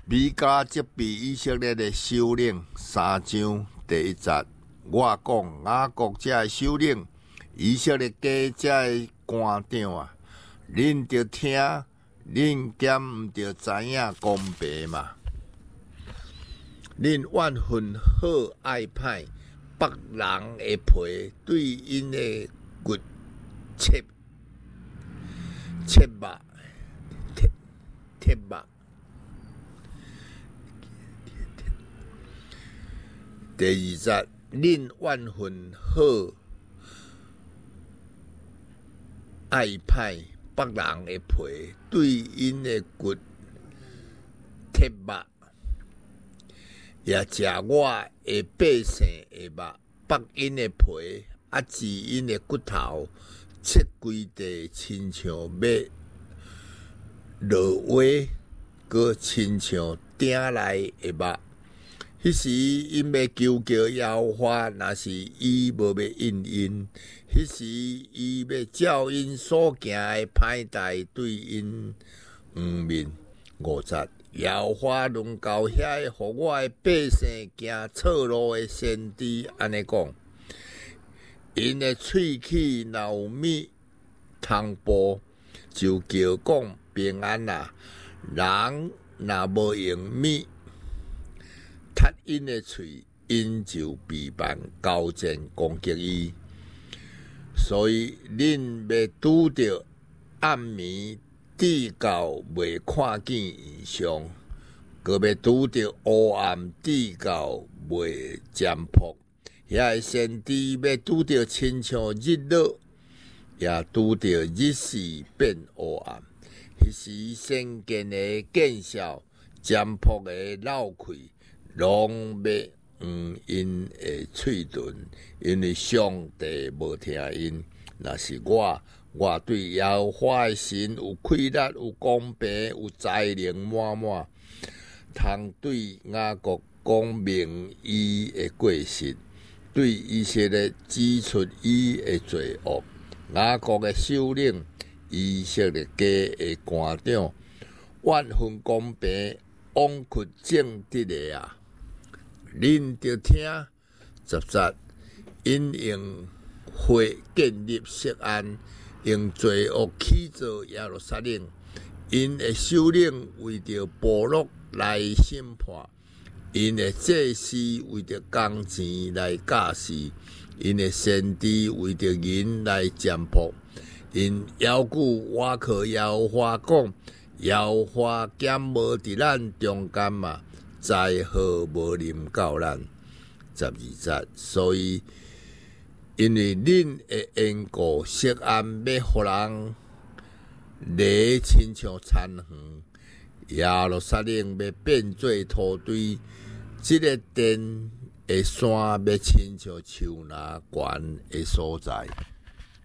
米加即比以色列的首领3章第1节，我讲雅各这的首领，以色列家这的官长啊，恁着听，恁兼毋着知影公平嘛？恁怨恨好爱歹，别人的皮对因的骨切肉，铁肉。第2节，恁怨恨好爱歹，别人的皮对因的骨铁肉，也食我的百姓的肉，剥因的皮，治因的骨头，切规地，亲像要落花，搁亲像鼎内的肉。迄时因要求叫耶和华，若是伊无要应因；迄时伊要照因所行的歹代对因黄面。5节，耶和华论到遐个互我的百姓行错路的先知，安尼讲：因的喙齿若有米通报，就叫讲平安啦；人若无用米踢因的喙，因就避免交战攻击伊。所以恁要拄着暗暝直到未看见异象，搁要拄着黑暗直到未占卜。遐个先知要拄着亲像日落，也拄着日时变黑暗。迄时先见的见效，占卜的闹开。拢要因的喙唇，因为上帝无听因。若是我对耶和华的神有气力，有公平，有才能满满，通对雅各讲明伊的过失，对以色列指出伊的罪恶。雅各的首领，以色列家的官长，怨恨公平，枉屈正直的啊！恁着听10节，因用火建立錫安，用罪恶起造耶路撒冷。因的首领为着部落来审判，因的祭司为着工钱来驾事，因的先知为着银来占卜。因要求我靠耶和华讲，耶和华减无伫咱中间嘛。灾祸无临到咱。12节，所以因为恁的缘故，錫安要互人犁亲像田园，耶路撒冷要变做土堆，这个殿的山要亲像树林悬的所在。